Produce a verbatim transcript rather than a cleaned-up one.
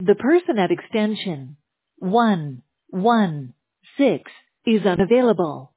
The person at extension one one six is unavailable.